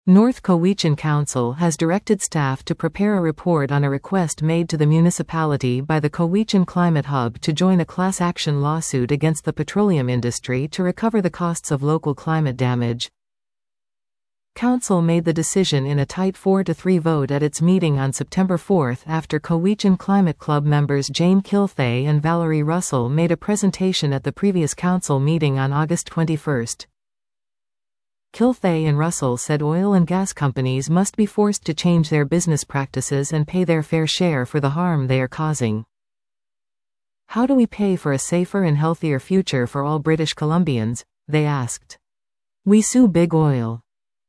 North Cowichan Council has directed staff to prepare a report on a request made to the municipality by the Cowichan Climate Hub to join a class action lawsuit against the petroleum industry to recover the costs of local climate damage. Council made the decision in a tight 4-3 vote at its meeting on September 4 after Cowichan Climate Club members Jane Kilthea and Valerie Russell made a presentation at the previous council meeting on August 21. Kilthea and Russell said oil and gas companies must be forced to change their business practices and pay their fair share for the harm they are causing. How do we pay for a safer and healthier future for all British Columbians? They asked. We sue Big Oil.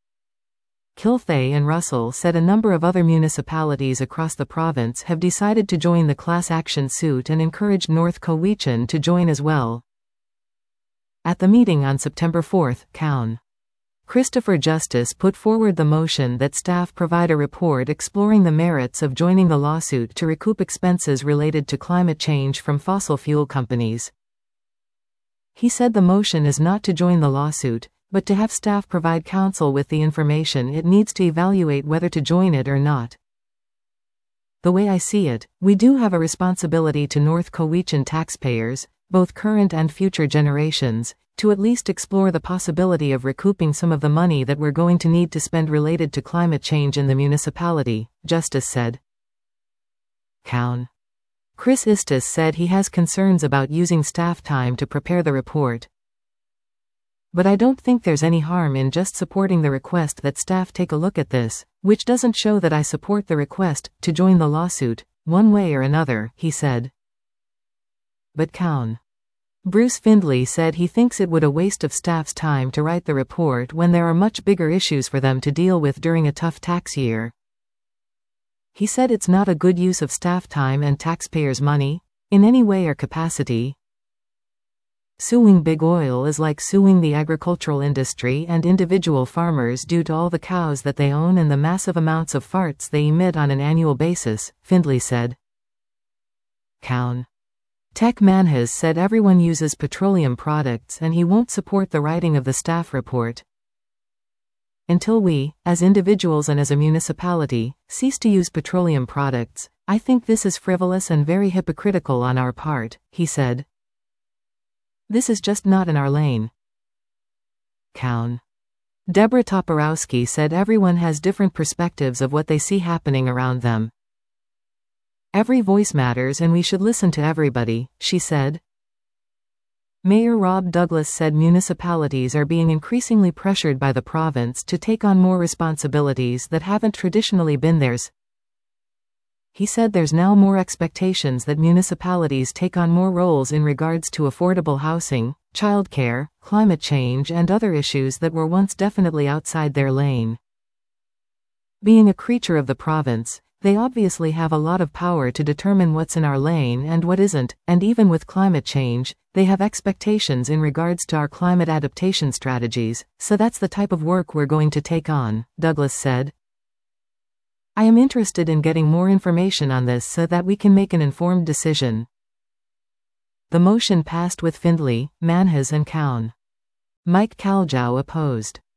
Kilthea and Russell said a number of other municipalities across the province have decided to join the class action suit and encouraged North Cowichan to join as well. At the meeting on September 4, Cown. Christopher Justice put forward the motion that staff provide a report exploring the merits of joining the lawsuit to recoup expenses related to climate change from fossil fuel companies. He said the motion is not to join the lawsuit, but to have staff provide council with the information it needs to evaluate whether to join it or not. The way I see it, we do have a responsibility to North Cowichan taxpayers, both current and future generations, to at least explore the possibility of recouping some of the money that we're going to need to spend related to climate change in the municipality, Justice said. Cown. Chris Istis said he has concerns about using staff time to prepare the report. But I don't think there's any harm in just supporting the request that staff take a look at this, which doesn't show that I support the request to join the lawsuit, one way or another, he said. But Cown. Bruce Findlay said he thinks it would a waste of staff's time to write the report when there are much bigger issues for them to deal with during a tough tax year. He said it's not a good use of staff time and taxpayers' money, in any way or capacity. Suing Big Oil is like suing the agricultural industry and individual farmers due to all the cows that they own and the massive amounts of farts they emit on an annual basis, Findlay said. Cown. Tech Manhas said everyone uses petroleum products and he won't support the writing of the staff report. Until we, as individuals and as a municipality, cease to use petroleum products, I think this is frivolous and very hypocritical on our part, he said. This is just not in our lane. Cown. Deborah Toporowski said everyone has different perspectives of what they see happening around them. Every voice matters and we should listen to everybody, she said. Mayor Rob Douglas said municipalities are being increasingly pressured by the province to take on more responsibilities that haven't traditionally been theirs. He said there's now more expectations that municipalities take on more roles in regards to affordable housing, childcare, climate change and other issues that were once definitely outside their lane. Being a creature of the province, they obviously have a lot of power to determine what's in our lane and what isn't, and even with climate change, they have expectations in regards to our climate adaptation strategies, so that's the type of work we're going to take on, Douglas said. I am interested in getting more information on this so that we can make an informed decision. The motion passed with Findlay, Manhas and Cown. Mike Caljow opposed.